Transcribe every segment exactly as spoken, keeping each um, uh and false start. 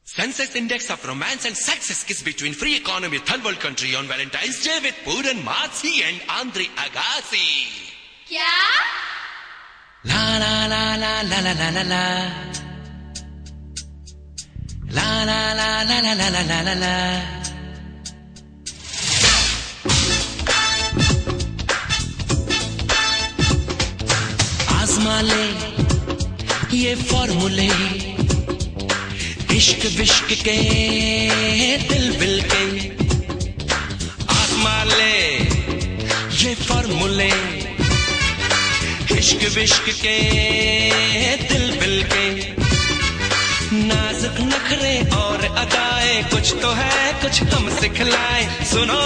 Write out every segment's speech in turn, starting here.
Census Index of Romance and Success Kiss between free economy third world country on Valentine's Day with Puran Matsy and Andre Agassi. क्या? La la la la la la la la la. La la la la la la la la la la. आजमा ले ये फॉर्मूले इश्क विश्क के दिल bill के, आजमा ले ये फॉर्मूले इश्क विश्क के दिल बिल के। नाजुक नखरे और अदाएं कुछ तो है कुछ हम सिखलाए। सुनो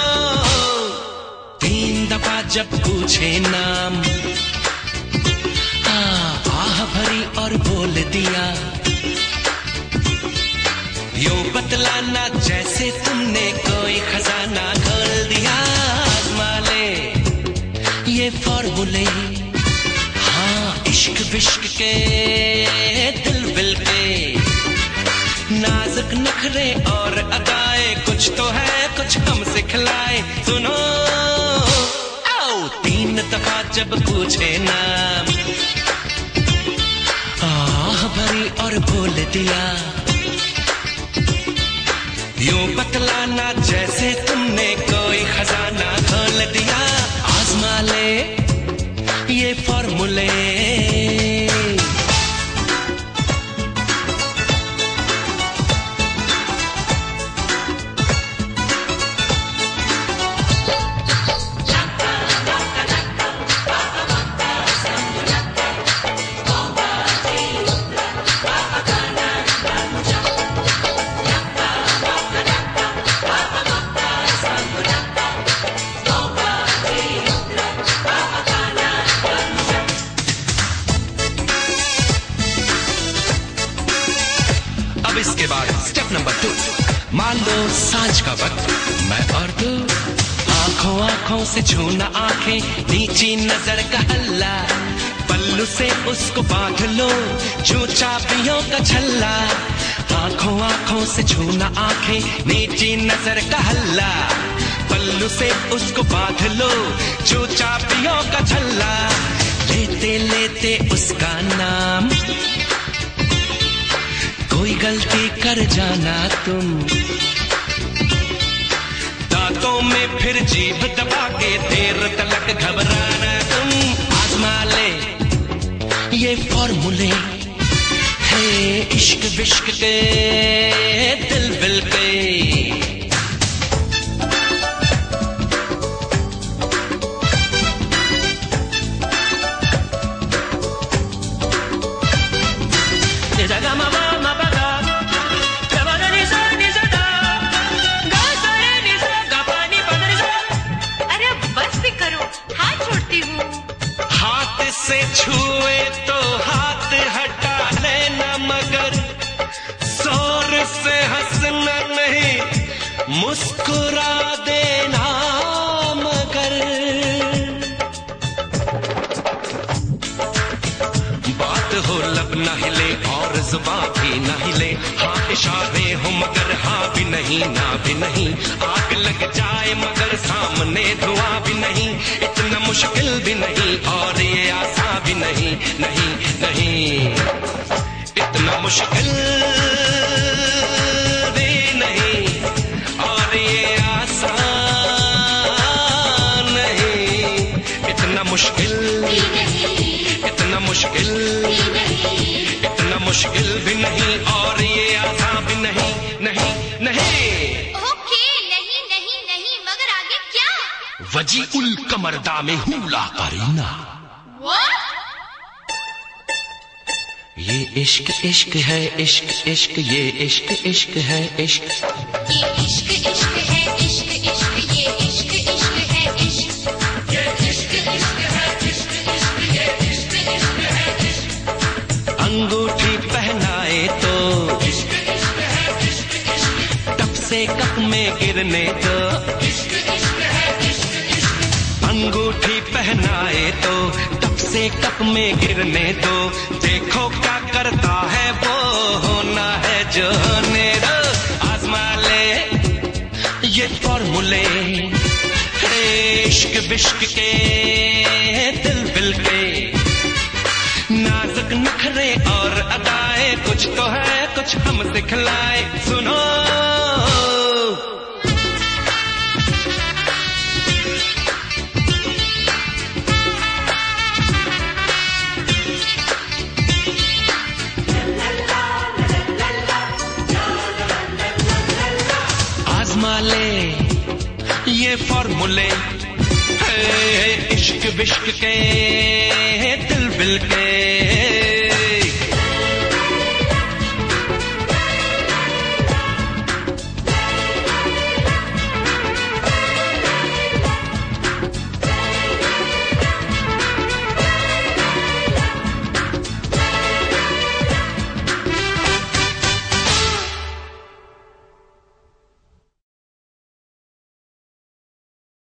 तीन दफा जब पूछे नाम, आह भरी और बोल दिया, यूं बतलाना जैसे तुमने कोई खजाना खोल दिया। आज़मा ले ये फॉर्मूले, हाँ इश्क विश्क के दिल बिल के। नाजुक नखरे और अदाएं कुछ तो है कुछ हम सिखलाए। सुनो आओ तीन दफा जब पूछे नाम, आह भरी और बोल दिया, यूं बतलाना जैसे तुमने कोई खजाना खोल दिया। आजमा ले ये फॉर्मूले। अब इसके बाद स्टेप नंबर टू, मान लो सांझ का वक्त मैं और तू, आंखों आंखों से छूना आंखें, नीची नजर का हल्ला, पल्लू से उसको बांध लो जो चाबियों का छल्ला। आंखों आंखों से छूना आंखें, नीची नजर का हल्ला, पल्लू से उसको बांध लो जो चाबियों का छल्ला। लेते लेते उसका नाम कोई गलती कर जाना तुम, दांतों में फिर जीभ दबा के देर तलक घबराना तुम। आजमा ले ये फॉर्मूले है इश्क विश्क के दिल बिल के। से छुए तो हाथ हटा लेना मगर जोर से हंसना नहीं, मुस्कुरा देना मगर। बात हो लब न हिले और जुबान भी न हिले, हाँ इशारे हो मगर हाँ भी नहीं ना भी नहीं। आग लग जाए मगर सामने धुआं भी नहीं, इतना मुश्किल भी नहीं और ये आसान भी नहीं नहीं नहीं। इतना मुश्किल भी नहीं और ये आसान नहीं। इतना मुश्किल इतना मुश्किल इतना मुश्किल भी नहीं और ये आसान भी नहीं नहीं नहीं। ओके नहीं नहीं नहीं मगर आगे क्या? वजी उल कमरदा में हुला करीना। ये इश्क इश्क है इश्क इश्क ये इश्क इश्क है इश्क, ये इश्क इश्क है इश्क इश्क ये इश्क इश्क है इश्क, ये इश्क इश्क है इश्क इश्क ये इश्क इश्क है इश्क। अंगूठी पहनाए तो इश्क इश्क है इश्क इश्क, टप से कप में गिरने दो इश्क इश्क है इश्क इश्क। अंगूठी पहनाए तो टप से कप में गिरने दो। देखो क्या करता है वो, होना है जो होने विश्क के दिल बिल के, नाजुक नखरे और अदाए, कुछ तो है कुछ हम सिखलाए। सुनो आजमा ले ये फॉर्मूले, इश्क विश्क के दिल बिल के।